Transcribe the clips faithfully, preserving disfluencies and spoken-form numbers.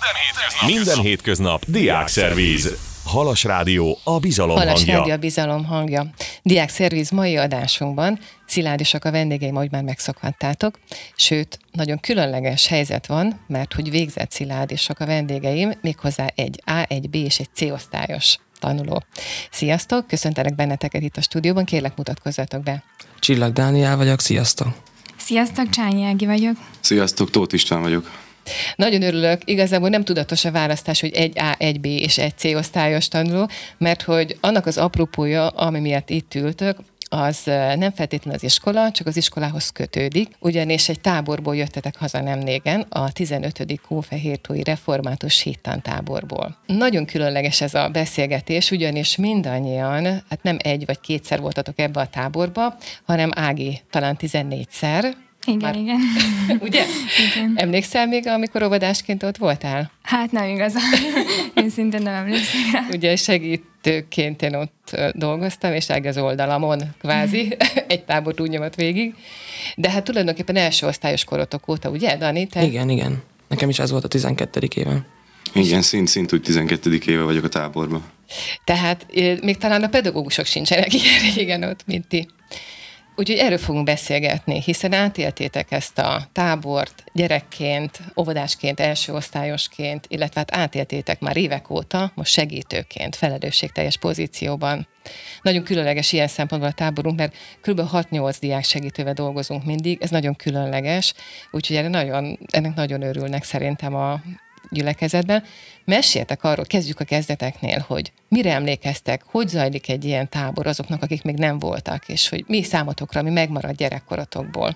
hétköznap, Minden hétköznap Diákszervíz. Halas Rádió, a bizalom Halas hangja. Rádió, a bizalom hangja. Diákszervíz mai adásunkban Szilárdisak a vendégeim, ahogy már megszokhattátok, sőt, nagyon különleges helyzet van, mert hogy végzett Szilárdisak a vendégeim, méghozzá egy á, egy bé és egy cé osztályos tanuló. Sziasztok, köszöntelek benneteket itt a stúdióban, kérlek mutatkozzatok be. Csillag Dániel vagyok, sziasztok! Sziasztok, Csányi Ági vagyok. Sziasztok, Tóth István vagyok. Nagyon örülök, igazából nem tudatos a választás, hogy egy á, egy bé és egy cé osztályos tanuló, mert hogy annak az apropója, ami miatt itt ültök, az nem feltétlenül az iskola, csak az iskolához kötődik, ugyanis egy táborból jöttetek haza nemrégen, a tizenötödik Hófehértói Református Hittantáborból. Nagyon különleges ez a beszélgetés, ugyanis mindannyian, hát nem egy vagy kétszer voltatok ebbe a táborba, hanem Ági talán tizennégyszer. Igen, Már... igen. Ugye? Igen. Emlékszel még, amikor óvodásként ott voltál? Hát nem igazán. Én szintén nem emlékszem rá. Ugye segítőként én ott dolgoztam, és Ági az oldalamon kvázi, egy tábort úgy nyomott végig. De hát tulajdonképpen első osztályos korotok óta, ugye, Dani? Te... Igen, igen. Nekem is ez volt a tizenkettedik évem. Igen, szint-szint úgy tizenkettedik éve vagyok a táborban. Tehát még talán a pedagógusok sincsenek ilyen régen ott, mint ti. Úgyhogy erről fogunk beszélgetni, hiszen átéltétek ezt a tábort gyerekként, óvodásként, első osztályosként, illetve hát átéltétek már évek óta, most segítőként, felelősségteljes pozícióban. Nagyon különleges ilyen szempontból a táborunk, mert kb. hat-nyolc diák segítővel dolgozunk mindig, ez nagyon különleges, úgyhogy ennek nagyon, ennek nagyon örülnek szerintem a gyülekezetben. Meséltek arról, kezdjük a kezdeteknél, hogy mire emlékeztek, hogy zajlik egy ilyen tábor azoknak, akik még nem voltak, és hogy mi számotokra, ami megmarad gyerekkorotokból.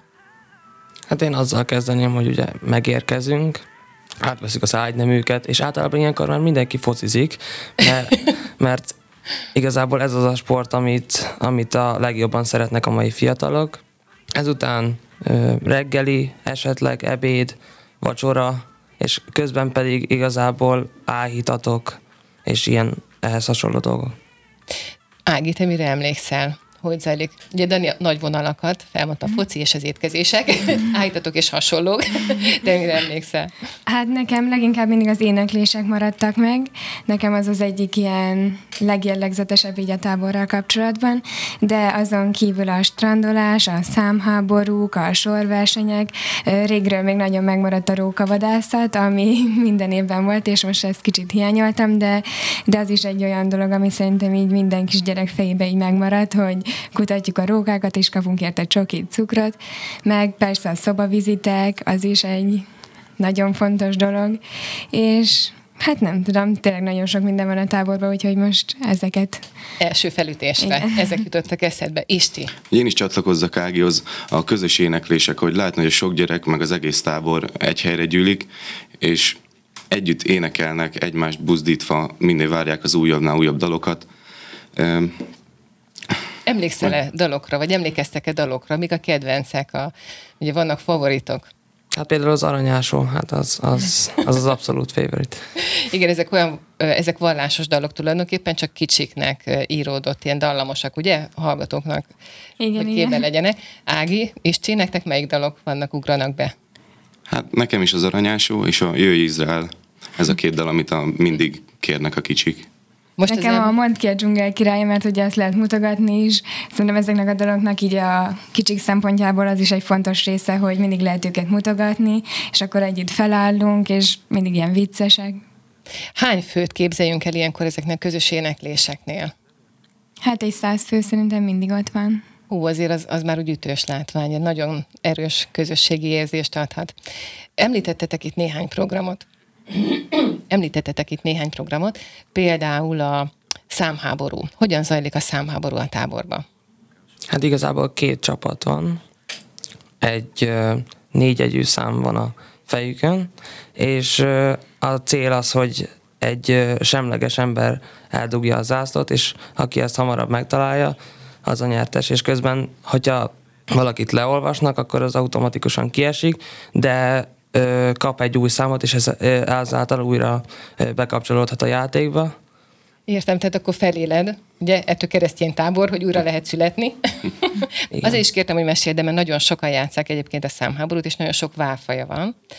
Hát én azzal kezdeném, hogy ugye megérkezünk, átveszük az ágyneműket, és általában ilyenkor már mindenki focizik, mert, mert igazából ez az a sport, amit, amit a legjobban szeretnek a mai fiatalok. Ezután ö, reggeli, esetleg ebéd, vacsora, és közben pedig igazából áhítatok, és ilyen ehhez hasonló dolgok. Ági, te mire emlékszel? Hogy zajlik? Ugye Dani nagy vonalakat, felmondta a foci és az étkezések, áhítatok és hasonlók, de mire emlékszel? Hát nekem leginkább mindig az éneklések maradtak meg. Nekem az az egyik ilyen legjellegzetesebb így a táborral kapcsolatban, de azon kívül a strandolás, a számháborúk, a sorversenyek, régről még nagyon megmaradt a rókavadászat, ami minden évben volt, és most ezt kicsit hiányoltam, de, de az is egy olyan dolog, ami szerintem így minden kis gyerek fejébe így megmaradt, hogy kutatjuk a rókákat, és kapunk érte csokit, cukrot, meg persze a szobavizitek, az is egy nagyon fontos dolog, és hát nem tudom, tényleg nagyon sok minden van a táborban, úgyhogy most ezeket... Első felütésre, igen. Ezek jutottak eszedbe. Isti? Én is csatlakozzak Ágihoz, a közös éneklések, hogy látni, hogy a sok gyerek, meg az egész tábor egy helyre gyűlik, és együtt énekelnek, egymást buzdítva, mindig várják az újabbnál újabb dalokat. Emlékszel-e dalokra, vagy emlékeztek-e dalokra? Mik a kedvencek? A, ugye vannak favoritok? Hát például az Aranyásó, hát az az, az, az abszolút favorite. Igen, ezek olyan, ezek vallásos dalok tulajdonképpen, csak kicsiknek íródott, ilyen dallamosak, ugye? Hallgatóknak, igen, hogy igen. képbe legyenek. Ági, Isti, nektek melyik dalok vannak, ugranak be? Hát nekem is az Aranyásó és a Jöjj Izrael. Ez a két dal, amit a, mindig kérnek a kicsik. Most nekem nem... a Mondd ki a dzsungel királya, mert ugye azt lehet mutogatni is. Szerintem ezeknek a dolognak így a kicsik szempontjából az is egy fontos része, hogy mindig lehet őket mutogatni, és akkor együtt felállunk, és mindig ilyen viccesek. Hány főt képzeljünk el ilyenkor ezeknek közös énekléseknél? Hát egy száz fő szerintem mindig ott van. Hú, azért az, az már úgy ütős látvány, nagyon erős közösségi érzést adhat. Említettetek itt néhány programot. Említettetek itt néhány programot, például a számháború. Hogyan zajlik a számháború a táborban? Hát igazából két csapat van. Egy négyegyű szám van a fejükön, és a cél az, hogy egy semleges ember eldugja a zászlót, és aki ezt hamarabb megtalálja, az a nyertes. És közben, hogyha valakit leolvasnak, akkor az automatikusan kiesik, de kap egy új számot, és ez ezáltal újra bekapcsolódhat a játékba. Értem, tehát akkor feléled, ugye, ettől keresztény tábor, hogy újra lehet születni. Azért is kértem, hogy meséld, de mert nagyon sokan játsszák egyébként a számháborút, és nagyon sok válfaja van.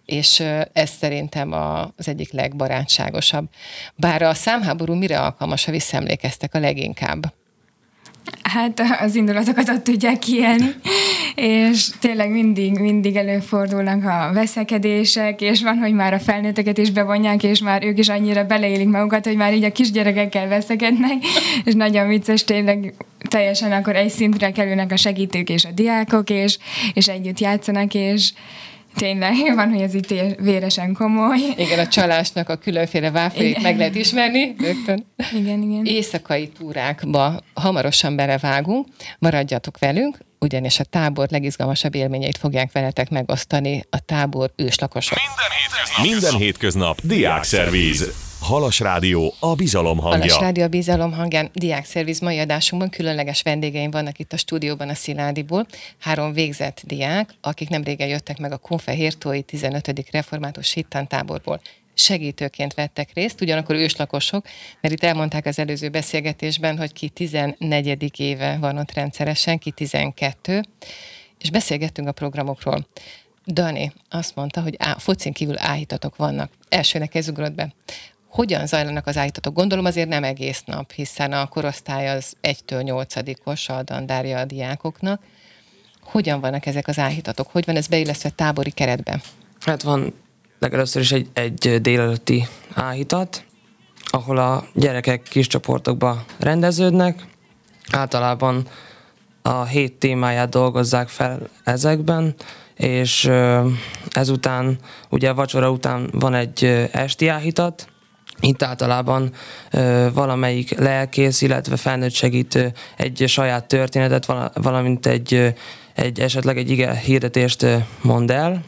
és ez szerintem az egyik legbarátságosabb. Bár a számháború mire alkalmas, ha visszaemlékeztek a leginkább? Hát az indulatokat ott tudják kiélni, és tényleg mindig, mindig előfordulnak a veszekedések, és van, hogy már a felnőtteket is bevonják, és már ők is annyira beleélik magukat, hogy már így a kisgyerekekkel veszekednek, és nagyon vicces, tényleg teljesen akkor egy szintre kerülnek a segítők és a diákok, és, és együtt játszanak, és tényleg van, hogy ez itt véresen komoly. Igen, a csalásnak a különféle váféit meg lehet ismerni rögtön. Igen, igen. Éjszakai túrákba hamarosan belevágunk, maradjatok velünk, ugyanis a tábor legizgalmasabb élményeit fogják veletek megosztani a tábor őslakosok. Minden hétköznap, Minden hétköznap Diákszervíz. Halas Rádió, a bizalom hangja. Halas Rádió, a bizalom hangján. Diákszervíz mai adásunkban különleges vendégeim vannak itt a stúdióban a Sziládiból. Három végzett diák, akik nemrégen jöttek meg a Kunfehértói tizenötödik református hittantáborból. Segítőként vettek részt, ugyanakkor őslakosok, mert itt elmondták az előző beszélgetésben, hogy ki tizennegyedik éve van ott rendszeresen, ki tizenkettő, és beszélgettünk a programokról. Dani azt mondta, hogy á, focin kívül áhítatok vannak. Elsőnek ez ugrott be. Hogyan zajlanak az áhítatok? Gondolom azért nem egész nap, hiszen a korosztály az egytől nyolcadikos a dandárja a diákoknak. Hogyan vannak ezek az áhítatok? Hogy van ez beillesztve tábori keretbe? Hát van legelőször is egy, egy délelőtti áhítat, ahol a gyerekek kis csoportokba rendeződnek. Általában a hét témáját dolgozzák fel ezekben, és ezután, ugye a vacsora után van egy esti áhítat. Itt általában ö, valamelyik lelkész, illetve felnőtt segítő egy saját történetet, valamint egy, egy esetleg egy ige hirdetést mond el.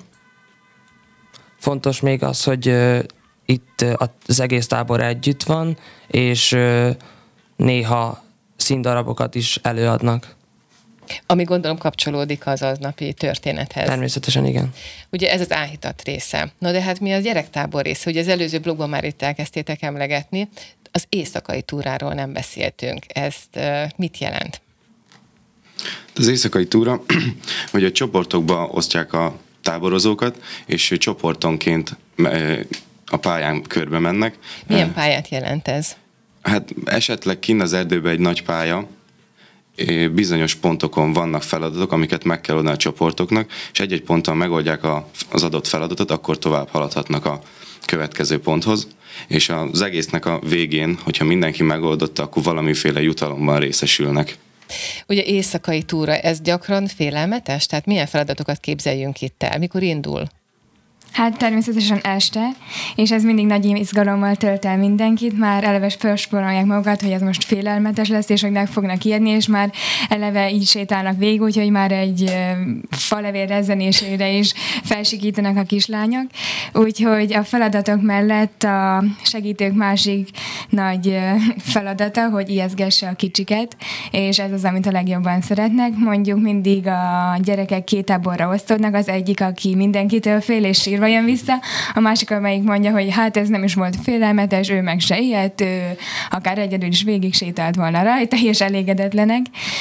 Fontos még az, hogy ö, itt az egész tábor együtt van, és ö, néha színdarabokat is előadnak. Ami gondolom kapcsolódik az aznapi történethez. Természetesen igen. Ugye ez az áhítat része. Na de hát mi a gyerektábor része? Ugye az előző blogban már itt elkezdtétek emlegetni, az éjszakai túráról nem beszéltünk. Ezt uh, mit jelent? Az éjszakai túra, hogy a csoportokba osztják a táborozókat, és csoportonként a pályán körbe mennek. Milyen pályát jelent ez? Hát esetleg kinn az erdőben egy nagy pálya, bizonyos pontokon vannak feladatok, amiket meg kell oldani a csoportoknak, és egy-egy ponton megoldják a, az adott feladatot, akkor tovább haladhatnak a következő ponthoz, és az egésznek a végén, hogyha mindenki megoldotta, akkor valamiféle jutalomban részesülnek. Ugye éjszakai túra, ez gyakran félelmetes? Tehát milyen feladatokat képzeljünk itt el? Mikor indul? Hát természetesen este, és ez mindig nagy izgalommal tölt el mindenkit, már eleve felsporolják magukat, hogy ez most félelmetes lesz, és hogy meg fognak ijedni, és már eleve így sétálnak végig, úgyhogy már egy falevél rezzenésére is felsikítanak a kislányok. Úgyhogy a feladatok mellett a segítők másik nagy feladata, hogy ijesztgesse a kicsiket, és ez az, amit a legjobban szeretnek. Mondjuk mindig a gyerekek két táborra osztódnak, az egyik, aki mindenkitől fél és sírva jön vissza, a másik, amelyik mondja, hogy hát ez nem is volt félelmetes, ő meg se ilyet, ő akár egyedül is végig sétált volna rajta, és elégedetlenek.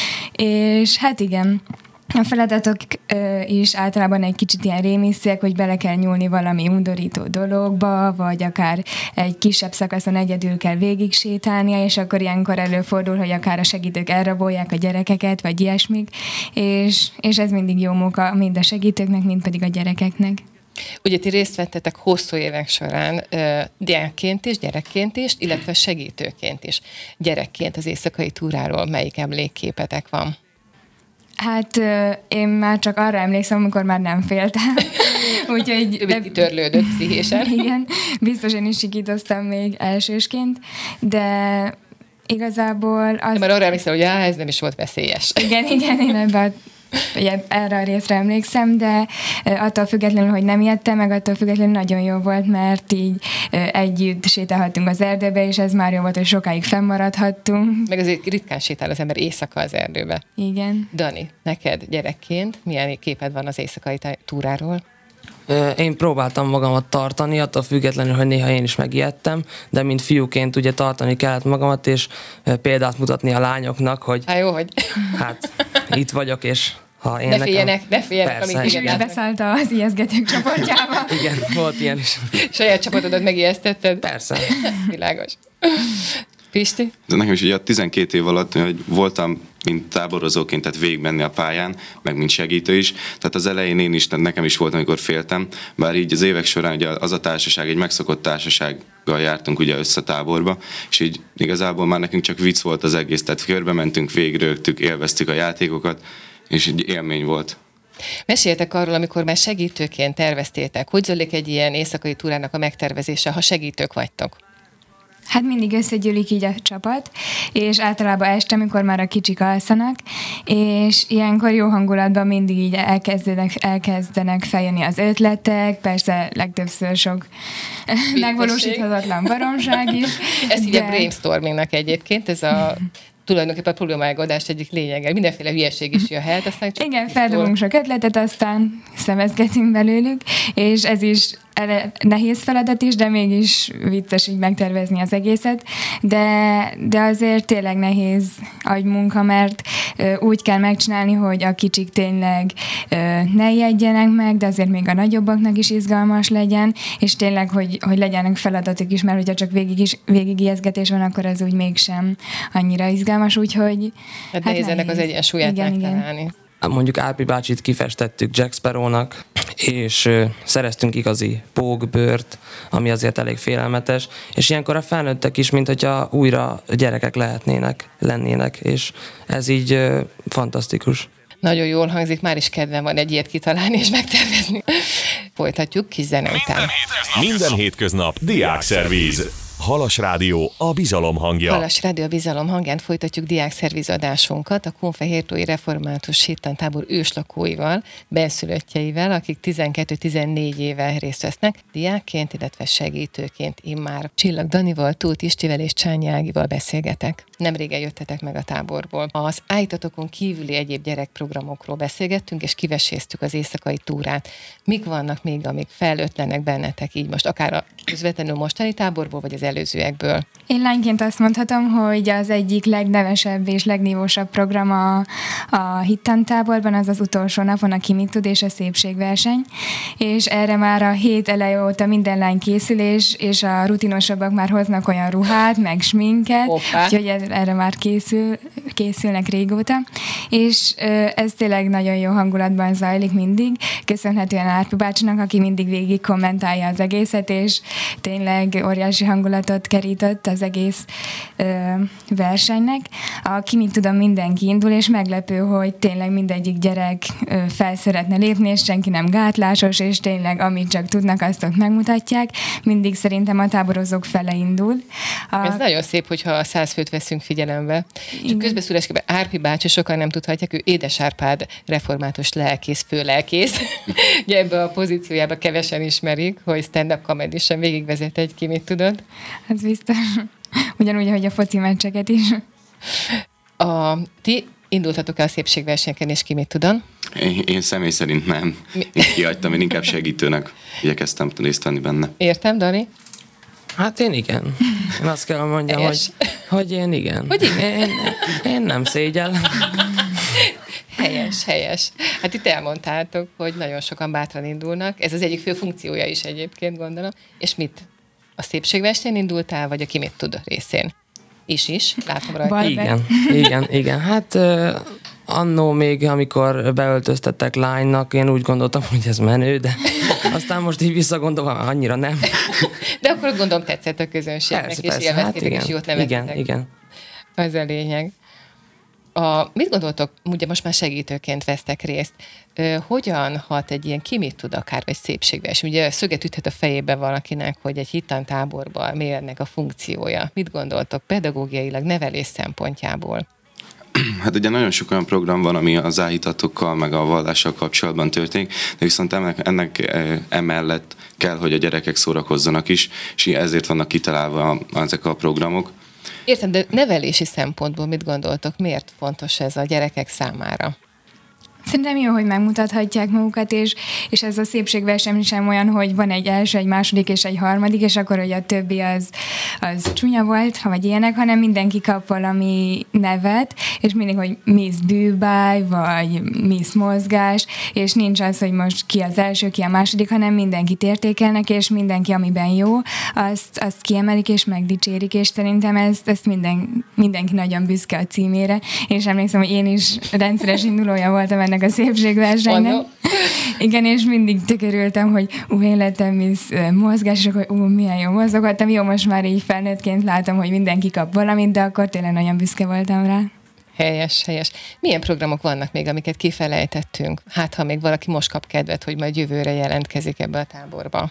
És hát igen, a feladatok ö, is általában egy kicsit ilyen rémisztiek, hogy bele kell nyúlni valami undorító dologba, vagy akár egy kisebb szakaszon egyedül kell végig sétálnia, és akkor ilyenkor előfordul, hogy akár a segítők elrabolják a gyerekeket, vagy ilyesmik, és, és ez mindig jó munka mind a segítőknek, mind pedig a gyerekeknek. Ugye ti részt vettetek hosszú évek során uh, diákként is, gyerekként is, illetve segítőként is. Gyerekként az éjszakai túráról melyik emlékképetek van? Hát én már csak arra emlékszem, amikor már nem féltem. Úgyhogy... Ő kitörlődött pszichésen. Igen, biztos én is sikítoztam még elsősként, de igazából az... De már arra emlékszem, hogy á, ez nem is volt veszélyes. Igen, igen, én ebben ugye erre a részre emlékszem, de attól függetlenül, hogy nem ijedtem, meg attól függetlenül nagyon jó volt, mert így együtt sétálhattunk az erdőbe, és ez már jó volt, hogy sokáig fennmaradhattunk. Meg azért ritkán sétál az ember éjszaka az erdőbe. Igen. Dani, neked gyerekként milyen képed van az éjszakai túráról? Én próbáltam magamat tartani, attól függetlenül, hogy néha én is megijedtem, de mint fiúként ugye tartani kellett magamat, és példát mutatni a lányoknak, hogy Há, jó, hogy... hát itt vagyok, és Ha én ne nekem... féljenek, ne féljenek, Persze, amíg És ő igen. is beszállt az ijesztgetők csoportjába. Igen, volt ilyen is. Saját csapatodat megijesztetted? Persze. Világos. Pisti? De nekem is ugye a tizenkét év alatt hogy voltam, mint táborozóként, tehát végigmenni a pályán, meg mint segítő is. Tehát az elején én is, tehát nekem is volt, amikor féltem, bár így az évek során ugye az a társaság, egy megszokott társasággal jártunk ugye össze táborba, és így igazából már nekünk csak vicc volt az egész, tehát körbe mentünk, végigrögtük, élveztük a játékokat, és egy élmény volt. Meséltek arról, amikor már segítőként terveztétek. Hogy zajlik egy ilyen éjszakai túrának a megtervezése, ha segítők vagytok? Hát mindig összegyűlik így a csapat, és általában este, amikor már a kicsik alszanak, és ilyenkor jó hangulatban mindig így elkezdenek, elkezdenek feljönni az ötletek, persze legtöbbször sok megvalósíthatatlan baromság is. Ezt hívják de... brainstormingnak egyébként, ez a tulajdonképpen a problémamegoldást egyik lényege. Mindenféle hülyeség is jöhet. Aztán csak igen, feldobunk sok ötletet, aztán szemezgetünk belőlük, és ez is ele- nehéz feladat is, de mégis vicces így megtervezni az egészet, de, de azért tényleg nehéz agymunka, mert ö, úgy kell megcsinálni, hogy a kicsik tényleg ö, ne ijedjenek meg, de azért még a nagyobbaknak is izgalmas legyen, és tényleg, hogy, hogy legyenek feladatok is, mert hogyha csak végig, is, végig ijesztgetés van, akkor az úgy mégsem annyira izgalmas, úgyhogy... Hát, hát nehéz ennek az egyensúlyát igen, megtalálni. Igen. Mondjuk Árpi bácsit kifestettük Jack Sparrownak, és ö, szereztünk igazi pókbőrt, ami azért elég félelmetes, és ilyenkor a felnőttek is, mint hogyha újra gyerekek lehetnének, lennének, és ez így ö, fantasztikus. Nagyon jól hangzik, már is kedvem van egy ilyet kitalálni és megtervezni. Folytatjuk kis zene után. Minden hétköznap Diákszervíz. Halas Rádió, a bizalom hangja. Halas Rádió, a bizalom hangján folytatjuk diákszerviz adásunkat a Kunfehértói Református Hittantábor őslakóival, benszülöttjeivel, akik tizenkettő-tizennégy éve részt vesznek, diákként, illetve segítőként immár. Csillag Danival, Tóth Istivel és Csányi Ágival beszélgetek. Nemrégen jöttetek meg a táborból. Az állítatokon kívüli egyéb gyerekprogramokról beszélgettünk, és kiveséztük az éjszakai túrát. Mik vannak még, amik felötlenek bennetek így most, akár a közvetlenül mostani táborból, vagy az előzőekből? Én lányként azt mondhatom, hogy az egyik legnevesebb és legnívósabb program a, a hittantáborban az az utolsó napon a Ki mit tud és a szépségverseny, és erre már a hét eleje óta minden lány készül, és, és a rutinosabbak már hoznak olyan ruhát, meg sminket, Hoppá. úgyhogy erre már készül, készülnek régóta, és ez tényleg nagyon jó hangulatban zajlik mindig, köszönhetően Árpi bácsinak, aki mindig végig kommentálja az egészet, és tényleg óriási hangulatot kerített az egész ö, versenynek. Aki mit tudom, mindenki indul, és meglepő, hogy tényleg mindegyik gyerek ö, fel szeretne lépni, és senki nem gátlásos, és tényleg amit csak tudnak, azt ott megmutatják. Mindig szerintem a táborozók fele indul. A... Ez nagyon szép, hogyha a száz főt veszünk figyelembe. És közbeszúrásképpen Árpi bácsi, sokan nem tudhatják, ő Édes Árpád református lelkész, főlelkész. Ugye ebbe a pozíciójába kevesen ismerik, hogy stand-up comedy-sen végigvezet egy Ki mit tudod. Ez biztos. Ugyanúgy, ahogy a foci meccseket is. A, ti indultatok el a szépségversenyeken, és Ki mit tudod? Én, én személy szerint nem. Én kihagytam, én inkább segítőnek igyekeztem részt venni benne. Értem, Dani? Hát én igen. Én azt kell mondjam, hogy, hogy én igen. Hogy igen? Én, én nem szégyellem. Helyes, helyes. Hát itt elmondtátok, hogy nagyon sokan bátran indulnak. Ez az egyik fő funkciója is egyébként, gondolom. És mit? A szépségversenyen indultál, vagy a Ki mit tud részén? Is is, látom rajta. Bal- Igen, igen, igen. Hát uh, annó még, amikor beöltöztettek lánynak, én úgy gondoltam, hogy ez menő, de aztán most így visszagondolom, annyira nem. De akkor gondolom tetszett a közönségnek, Persze, és persze, élveztétek, hát és jót igen, nevettetek. igen, igen. Az a lényeg. A, mit gondoltok, ugye most már segítőként vesztek részt, Ö, hogyan hat egy ilyen Ki mit tud akár, vagy szépségverseny? Ugye szöget üthet a fejébe valakinek, hogy egy hittantáborban mi ennek a funkciója. Mit gondoltok pedagógiailag, nevelés szempontjából? Hát ugye nagyon sok olyan program van, ami az áhítatokkal, meg a vallással kapcsolatban történik, de viszont ennek, ennek emellett kell, hogy a gyerekek szórakozzanak is, és ezért vannak kitalálva ezek a programok. Értem, de nevelési szempontból mit gondoltok? Miért fontos ez a gyerekek számára? Szerintem jó, hogy megmutathatják magukat, és, és ez a szépségverseny sem olyan, hogy van egy első, egy második és egy harmadik, és akkor, hogy a többi az, az csúnya volt, vagy ilyenek, hanem mindenki kap valami nevet, és mindig, hogy Miss Bűbáj, vagy Miss Mozgás, és nincs az, hogy most ki az első, ki a második, hanem mindenkit értékelnek, és mindenki, amiben jó, azt, azt kiemelik, és megdicsérik, és szerintem ezt, ezt minden, mindenki nagyon büszke a címére, és emlékszem, hogy én is rendszeres indulója voltam ennek a szépségversenynek. Oh, no. Igen, és mindig tökörültem, hogy ú, én lettem Miss Mozgás, és akkor ú, milyen jó mozogottam. Jó, most már így felnőttként látom, hogy mindenki kap valamit, de akkor tényleg nagyon büszke voltam rá. Helyes, helyes. Milyen programok vannak még, amiket kifelejtettünk? Hát, ha még valaki most kap kedvet, hogy majd jövőre jelentkezik ebbe a táborba.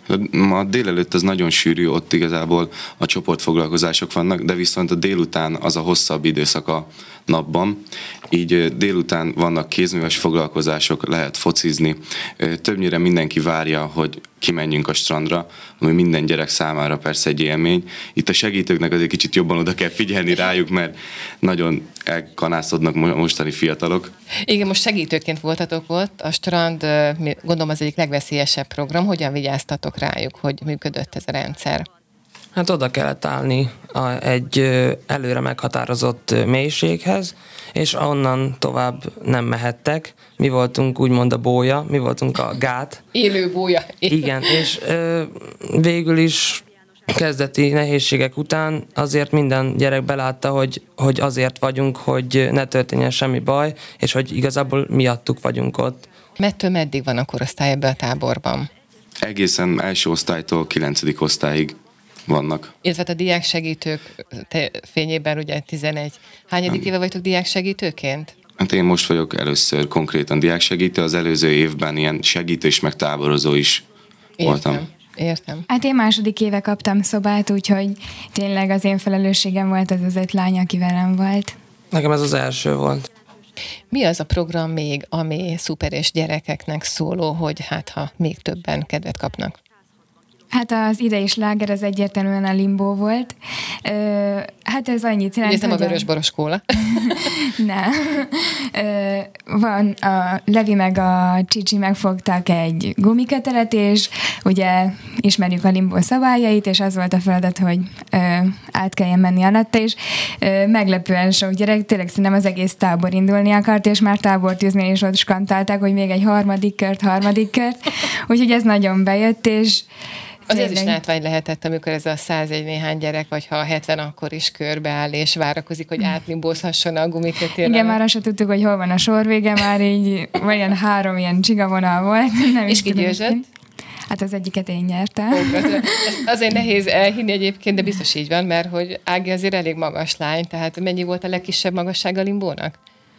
Ma délelőtt az nagyon sűrű, ott igazából a csoportfoglalkozások vannak, de viszont a délután az a hosszabb időszak a napban, így délután vannak kézműves foglalkozások, lehet focizni. Többnyire mindenki várja, hogy kimenjünk a strandra, ami minden gyerek számára persze egy élmény. Itt a segítőknek azért kicsit jobban oda kell figyelni rájuk, mert nagyon elkanászodnak mostani fiatalok. Igen, most segítőként voltatok ott, a strand, gondolom az egyik legveszélyesebb program. Hogyan vigyáztatok rájuk, hogy működött ez a rendszer? Hát oda kellett állni a, egy előre meghatározott mélységhez, és onnan tovább nem mehettek. Mi voltunk úgymond a bója, mi voltunk a gát. Élő bója. Igen, és ö, végül is kezdeti nehézségek után azért minden gyerek belátta, hogy, hogy azért vagyunk, hogy ne történjen semmi baj, és hogy igazából miattuk vagyunk ott. Mettől meddig van a korosztály ebben a táborban? Egészen első osztálytól kilencedik osztályig vannak. Illetve a diáksegítők fényében ugye tizenegy. Hányadik éve vagytok diáksegítőként? Hát én most vagyok először konkrétan diáksegítő, az előző évben ilyen segítő és megtáborozó is Értem. voltam. Értem. Hát én második éve kaptam szobát, úgyhogy tényleg az én felelősségem volt az az öt lány, aki velem volt. Nekem ez az első volt. Mi az a program még, ami szuper és gyerekeknek szóló, hogy hát ha még többen kedvet kapnak? Hát az idei sláger az egyértelműen a Limbo volt. Ö, hát ez annyit jelent, ez nem hogy a Vörösboros kóla? Nem. Ö, van a Levi meg a Csicsi megfogtak egy gumikötelet, és ugye ismerjük a Limbo szabályait, és az volt a feladat, hogy ö, át kelljen menni alatta, és ö, meglepően sok gyerek, tényleg szerintem az egész tábor indulni akart, és már tábort űzni, és ott skantálták, hogy még egy harmadik kört, harmadik kört. Úgyhogy ez nagyon bejött, és az ez is látvány lehetett, amikor ez a százegy néhány gyerek, vagy ha hetven, akkor is körbeáll, és várakozik, hogy átlimbózhasson a gumikötélre. Igen, már azt sem tudtuk, hogy hol van a sorvége, már így olyan három ilyen csigavonal volt. Nem és ki győzött? Hát az egyiket én nyertem. Ó, azért nehéz elhinni egyébként, de biztos így van, mert hogy Ági azért elég magas lány, tehát mennyi volt a legkisebb magassága a Limbónak?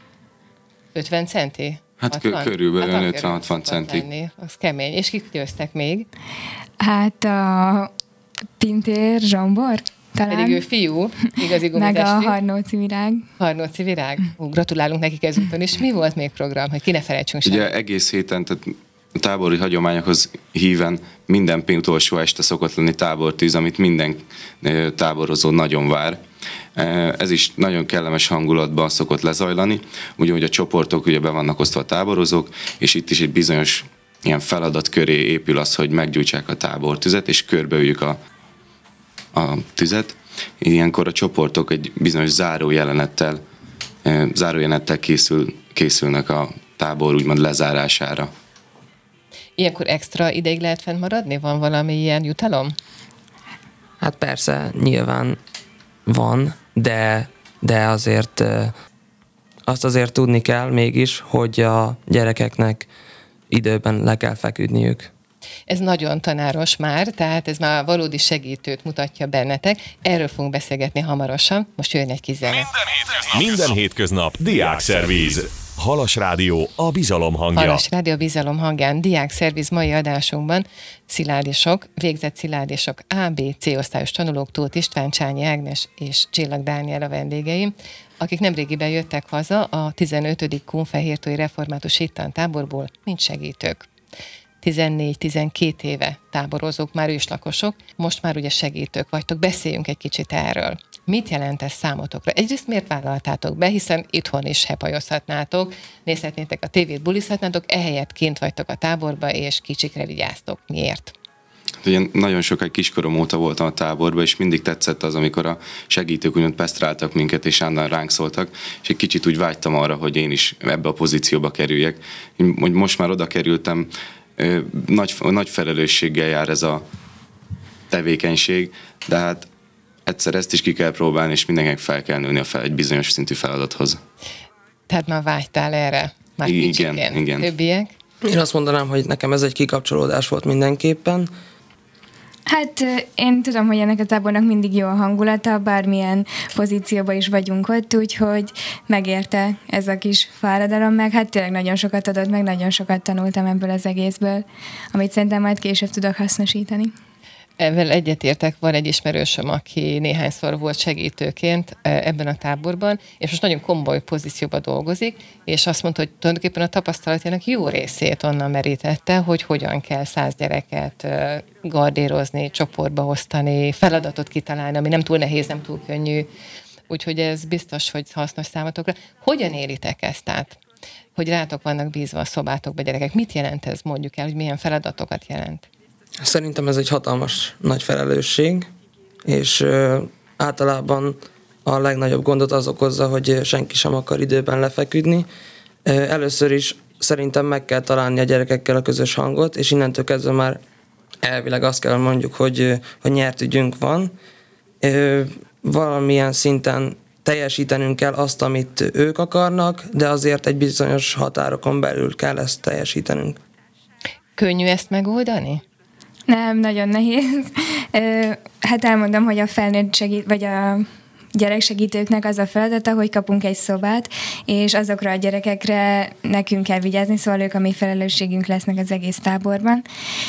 ötven centi? Hát k- körülbelül hát ötven-hatvan centi. Lenni. Az kemény. És kik győztek még? Hát a Pintér Zsombor, talán. Pedig ő fiú, igazi Meg a Harnóci Virág. Harnóci Virág. Ú, gratulálunk nekik ezúton is. Mi volt még program, hogy ki ne felejtsünk sem? Ugye egész héten, tehát a tábori hagyományokhoz híven minden utolsó este szokott lenni tábortűz, amit minden táborozó nagyon vár. Ez is nagyon kellemes hangulatban szokott lezajlani, ugyanúgy a csoportok ugye be vannak osztva a táborozók, és itt is egy bizonyos ilyen feladat köré épül az, hogy meggyújtsák a tábortüzet, és körbeüljük a, a tüzet. Ilyenkor a csoportok egy bizonyos zárójelenettel, zárójelenettel készül, készülnek a tábor úgymond lezárására. Ilyenkor extra ideig lehet fent maradni? Van valami ilyen jutalom? Hát persze, nyilván van, de, de azért azt azért tudni kell mégis, hogy a gyerekeknek időben le kell feküdniük. Ez nagyon tanáros már, tehát ez már valódi segítőt mutatja bennetek. Erről fogunk beszélgetni hamarosan. Most jön egy kis zene. Minden hétköznap, Minden hétköznap Diákszervíz. Halas Rádió, a bizalom hangja. Halas Rádió, a bizalom hangján. Diákszervíz mai adásunkban szilárdisok, végzett szilárdisok A, B, C osztályos tanulók, Tóth István, Csányi Ágnes és Csillag Dániel a vendégeim, akik nemrégiben jöttek haza a tizenötödik Kunfehértói Református Hittantáborból, mint segítők. tizennégy-tizenkét éve táborozók, már őslakosok, most már ugye segítők vagytok. Beszéljünk egy kicsit erről. Mit jelent ez számotokra? Egyrészt miért vállaltátok be, hiszen itthon is hepajozhatnátok, nézhetnétek a tévét, bulizhatnátok, ehelyett kint vagytok a táborba, és kicsikre vigyáztok. Miért? Ugye nagyon sokáig kiskorom óta voltam a táborban, és mindig tetszett az, amikor a segítők úgymond pesztráltak minket, és állandóan ránk szóltak, és egy kicsit úgy vágytam arra, hogy én is ebbe a pozícióba kerüljek. Hogy most már oda kerültem, nagy, nagy felelősséggel jár ez a tevékenység, de hát egyszer ezt is ki kell próbálni, és mindenkinek fel kell nőni a fel, egy bizonyos szintű feladathoz. Tehát már vágytál erre? Már igen, kicsikén. igen. Többiek? Én azt mondanám, hogy nekem ez egy kikapcsolódás volt mindenképpen. Hát én tudom, hogy ennek a tábornak mindig jó a hangulata, bármilyen pozícióban is vagyunk ott, úgyhogy megérte ez a kis fáradalom, meg hát tényleg nagyon sokat adott, meg nagyon sokat tanultam ebből az egészből, amit szerintem majd később tudok hasznosítani. Ezzel egyetértek, van egy ismerősöm, aki néhányszor volt segítőként ebben a táborban, és most nagyon komoly pozícióban dolgozik, és azt mondta, hogy tulajdonképpen a tapasztalatjának jó részét onnan merítette, hogy hogyan kell száz gyereket gardírozni, csoportba osztani, feladatot kitalálni, ami nem túl nehéz, nem túl könnyű. Úgyhogy ez biztos, hogy hasznos számotokra. Hogyan élitek ezt át? Hogy rátok vannak bízva a szobátokba gyerekek? Mit jelent ez, mondjuk el, hogy milyen feladatokat jelent? Szerintem ez egy hatalmas nagy felelősség, és ö, általában a legnagyobb gondot az okozza, hogy senki sem akar időben lefeküdni. Ö, először is szerintem meg kell találni a gyerekekkel a közös hangot, és innentől kezdve már elvileg azt kell mondjuk, hogy, hogy nyert ügyünk van. Ö, valamilyen szinten teljesítenünk kell azt, amit ők akarnak, de azért egy bizonyos határokon belül kell ezt teljesítenünk. Könnyű ezt megoldani? Nem, nagyon nehéz. Hát elmondom, hogy a felnőtt segít, vagy a gyereksegítőknek az a feladata, hogy kapunk egy szobát, és azokra a gyerekekre nekünk kell vigyázni, szóval ők a mi felelősségünk lesznek az egész táborban.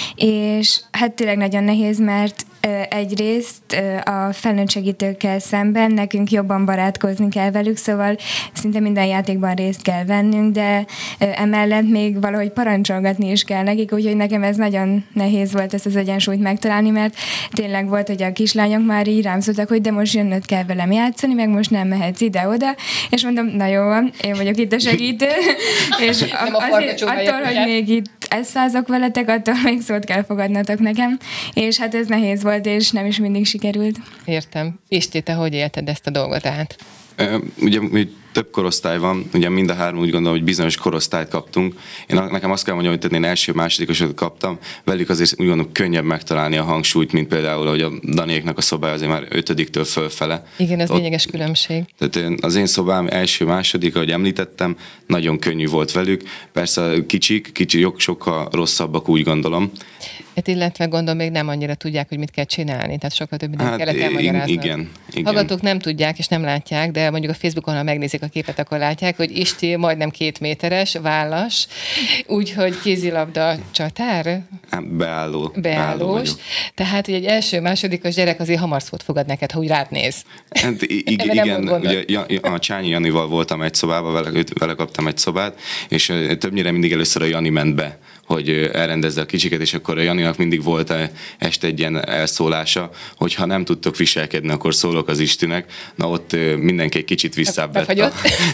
És hát tényleg nagyon nehéz, mert egyrészt a felnőtt segítőkkel szemben nekünk jobban barátkozni kell velük, szóval szinte minden játékban részt kell vennünk, de emellett még valahogy parancsolgatni is kell nekik, úgyhogy nekem ez nagyon nehéz volt ezt az egyensúlyt megtalálni, mert tényleg volt, hogy a kislányok már így rám szóltak, hogy de most jönnöd kell velem játszani, meg most nem mehetsz ide-oda, és mondom, na jó van, én vagyok itt a segítő, és azért, attól, hogy még itt esszázok veletek, attól még szót kell fogadnatok nekem, és hát ez nehéz volt, és nem is mindig sikerült. Értem. Isti, te hogy élted ezt a dolgot át? Ugye több korosztály van, ugye mind a három úgy gondolom, hogy bizonyos korosztályt kaptunk. Én nekem azt kell mondjam, hogy én első, másodikosat kaptam, velük azért úgy gondolom könnyebb megtalálni a hangsúlyt, mint például, hogy a Daniéknak a szobája azért már ötödiktől fölfele. Igen, ez ott, lényeges különbség. Tehát az én szobám első, második, ahogy említettem, nagyon könnyű volt velük. Persze kicsik, kicsi, sokkal rosszabbak, úgy gondolom. Hát illetve gondolom még nem annyira tudják, hogy mit kell csinálni, tehát sokkal több mindent hát, kellett elmagyarázni. Igen, igen. Hallgatók nem tudják és nem látják, de mondjuk a Facebookon, ha megnézik a képet, akkor látják, hogy Isti majdnem két méteres, vállas, úgyhogy kézilabda csatár? Beálló. Beállós. Tehát, hogy egy első, másodikos gyerek azért hamar szót fogad neked, ha úgy rád néz. Hát igen, igen ugye a Csányi Janival voltam egy szobában, vele, vele kaptam egy szobát, és többnyire mindig először a Jani ment be, hogy elrendezze a kicsiket, és akkor a Janinak mindig volt este egy ilyen elszólása, hogy ha nem tudtok viselkedni, akkor szólok az Istinek. Na ott mindenki egy kicsit visszább vett a,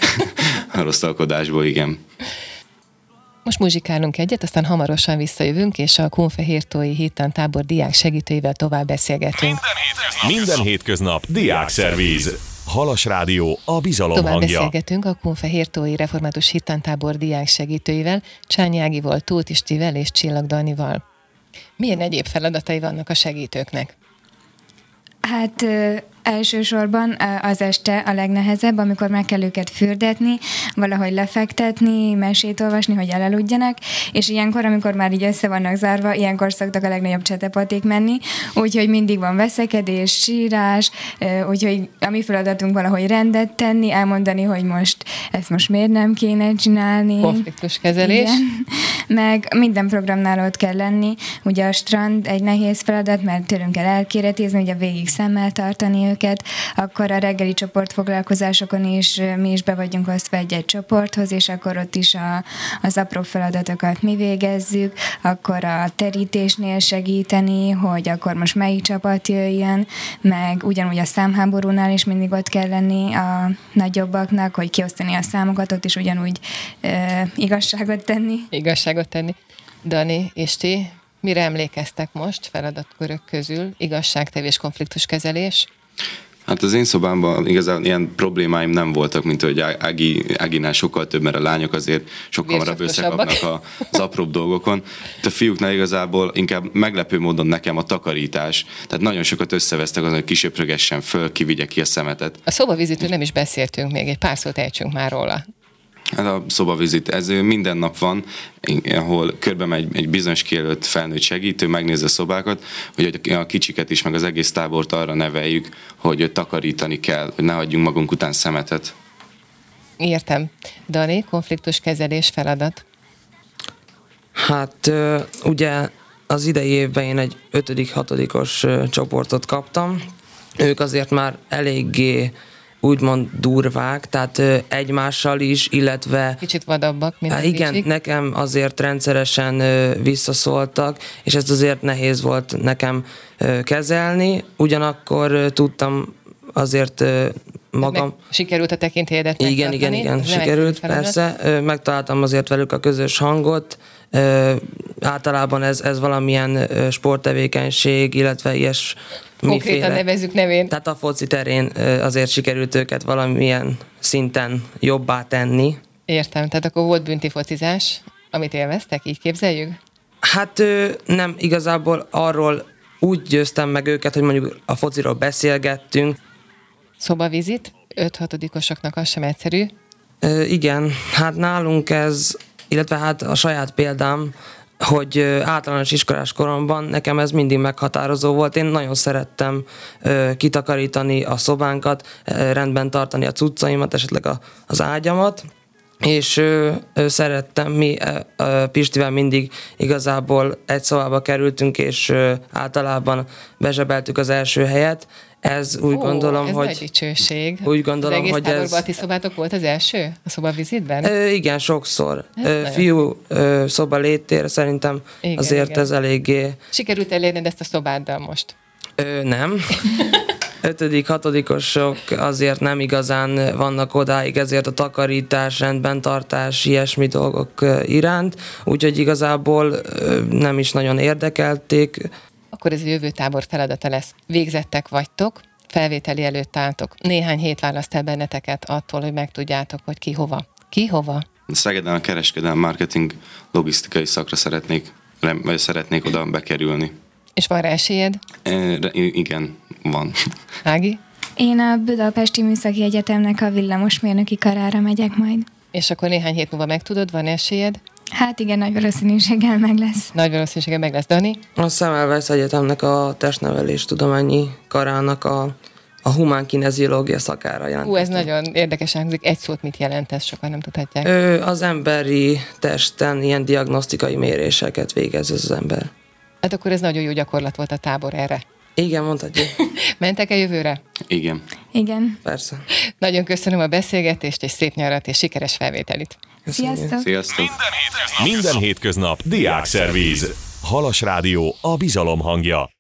a rosszalkodásból, igen. Most muzsikálunk egyet, aztán hamarosan visszajövünk, és a Kunfehértói Hittan tábor diák segítőivel tovább beszélgetünk. Minden hétköznap, Minden hétköznap diákszervíz. Halas Rádió, a bizalom Tovább hangja. beszélgetünk a Kunfehértói Református Hittan tábor diák segítőivel, Csányi Ágival, Tóth Istivel és Csillag Danival. Milyen egyéb feladatai vannak a segítőknek? Hát ö, elsősorban az este a legnehezebb, amikor meg kell őket fürdetni, valahogy lefektetni, mesét olvasni, hogy elaludjanak, és ilyenkor, amikor már így össze vannak zárva, ilyenkor szoktak a legnagyobb csetepaték menni, úgyhogy mindig van veszekedés, sírás, úgyhogy a mi feladatunk valahogy rendet tenni, elmondani, hogy most ezt most miért nem kéne csinálni. Konfliktuskezelés. Igen. Meg minden programnál ott kell lenni. Ugye a strand egy nehéz feladat, mert tőlünk kell elkéretézni, ugye végig szemmel tartani őket, akkor a reggeli csoportfoglalkozásokon is mi is be vagyunk osztva egy-egy csoporthoz, és akkor ott is a, az apró feladatokat mi végezzük, akkor a terítésnél segíteni, hogy akkor most melyik csapat jöjjön, meg ugyanúgy a számháborúnál is mindig ott kell lenni a nagyobbaknak, hogy kiosztani a számokat, ott is ugyanúgy e, igazságot tenni. Igazságot tenni. Dani és ti, mire emlékeztek most feladatkörök közül? Igazságtevés, konfliktuskezelés? Hát az én szobámban igazán ilyen problémáim nem voltak, mint hogy Ági, Áginál sokkal több, mert a lányok azért sokkal hamarabb összekapnak az apróbb dolgokon. A fiúknál igazából inkább meglepő módon nekem a takarítás. Tehát nagyon sokat összevesztek azon, hogy kisöprögessen föl, kivigye ki a szemetet. A szobavizitről nem is beszéltünk még, egy pár szót ejtsünk már róla. Hát a szobavizit, ez minden nap van, ahol körbe megy egy bizonyos kijelölt felnőtt segítő, megnézi a szobákat, hogy a kicsiket is, meg az egész tábort arra neveljük, hogy takarítani kell, hogy ne hagyjunk magunk után szemetet. Értem. Dani, konfliktuskezelés feladat? Hát ugye az idei évben én egy ötödik-hatodikos csoportot kaptam. Ők azért már eléggé úgymond durvák, tehát ö, egymással is, illetve... Kicsit vadabbak, mint a igen, kicsik. Nekem azért rendszeresen ö, visszaszóltak, és ezt azért nehéz volt nekem ö, kezelni, ugyanakkor ö, tudtam azért ö, magam... Meg sikerült a tekintélyedet Igen, igen, igen, sikerült, persze. Ö, megtaláltam azért velük a közös hangot. Ö, általában ez, ez valamilyen ö, sporttevékenység, illetve ilyes Konkrétan nevezzük nevén. Tehát a foci terén azért sikerült őket valamilyen szinten jobbá tenni. Értem, tehát akkor volt bünti focizás, amit élveztek, így képzeljük? Hát nem, igazából arról úgy győztem meg őket, hogy mondjuk a fociról beszélgettünk. Szobavizit, öt-hatodikosoknak az sem egyszerű. Ö, igen, hát nálunk ez, illetve hát a saját példám, hogy általános iskolás koromban nekem ez mindig meghatározó volt. Én nagyon szerettem ö, kitakarítani a szobánkat, ö, rendben tartani a cuccaimat, esetleg a, az ágyamat, és ö, ö, szerettem, mi ö, ö, Pistivel mindig igazából egy szobába kerültünk, és ö, általában bezsebeltük az első helyet. Ez úgy Ó, gondolom, ez hogy... nagy dicsőség. Úgy gondolom, az egész hogy táborban ez... a ti szobátok volt az első? A szobavizitben? Ö, igen, sokszor. Ö, nagyon fiú ö, szoba léttér, szerintem igen, azért igen. ez eléggé... Sikerült elérned ezt a szobáddal most? Ö, nem. Ötödik, hatodikosok azért nem igazán vannak odáig, ezért a takarítás, rendben tartás, ilyesmi dolgok iránt, úgyhogy igazából nem is nagyon érdekelték. Akkor ez a jövő tábor feladata lesz. Végzettek vagytok, felvételi előtt álltok. Néhány hét választ el benneteket attól, hogy megtudjátok, hogy ki hova. Ki hova? Szegeden a kereskedelmi marketing logisztikai szakra szeretnék, vagy szeretnék oda bekerülni. És van rá esélyed? E, igen, van. Ági? Én a Budapesti Műszaki Egyetemnek a villamosmérnöki karára megyek majd. És akkor néhány hét múlva megtudod, van esélyed? Hát igen, nagy valószínűséggel meg lesz. Nagy valószínűséggel meg lesz. Dani? A Semmelweis Egyetemnek a testnevelés tudományi karának a, a humán kineziológia szakára jelent. Hú, ez nagyon érdekes hangzik. Egy szót mit jelent ez? Sokan nem tudhatják. Ő az emberi testen ilyen diagnosztikai méréseket végez ez az ember. Hát akkor ez nagyon jó gyakorlat volt a tábor erre. Igen, mondhatjuk. Mentek-e jövőre? Igen. Igen. Persze. Nagyon köszönöm a beszélgetést, és szép nyarat, és sikeres felvételit. Sziasztok! Sziasztok! Minden hétköznap Diákszervíz. Halas Rádió, a bizalom hangja.